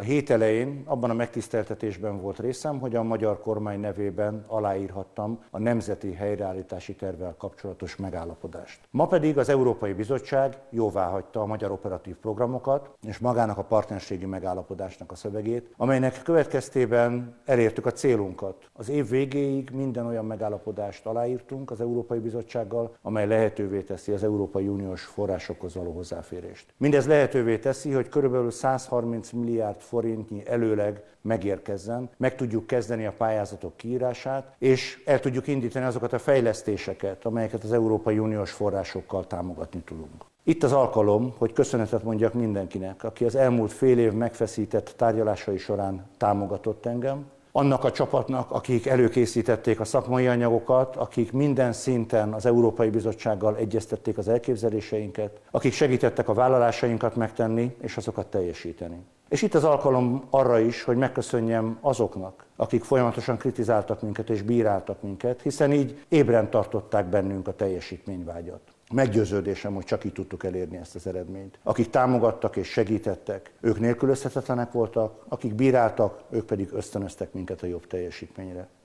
A hét elején abban a megtiszteltetésben volt részem, hogy a magyar kormány nevében aláírhattam a Nemzeti Helyreállítási Tervvel kapcsolatos megállapodást. Ma pedig az Európai Bizottság jóváhagyta a magyar operatív programokat és magának a partnerségi megállapodásnak a szövegét, amelynek következtében elértük a célunkat. Az év végéig minden olyan megállapodást aláírtunk az Európai Bizottsággal, amely lehetővé teszi az Európai Uniós forrásokhoz való hozzáférést. Mindez lehetővé teszi, hogy körülbelül 130 milliárd forintnyi előleg megérkezzen, meg tudjuk kezdeni a pályázatok kiírását, és el tudjuk indítani azokat a fejlesztéseket, amelyeket az Európai Uniós forrásokkal támogatni tudunk. Itt az alkalom, hogy köszönetet mondjak mindenkinek, aki az elmúlt fél év megfeszített tárgyalásai során támogatott engem, annak a csapatnak, akik előkészítették a szakmai anyagokat, akik minden szinten az Európai Bizottsággal egyeztették az elképzeléseinket, akik segítettek a vállalásainkat megtenni és azokat teljesíteni. És itt az alkalom arra is, hogy megköszönjem azoknak, akik folyamatosan kritizáltak minket és bíráltak minket, hiszen így ébren tartották bennünk a teljesítményvágyat. Meggyőződésem, hogy csak így tudtuk elérni ezt az eredményt. Akik támogattak és segítettek, ők nélkülözhetetlenek voltak, akik bíráltak, ők pedig ösztönöztek minket a jobb teljesítményre.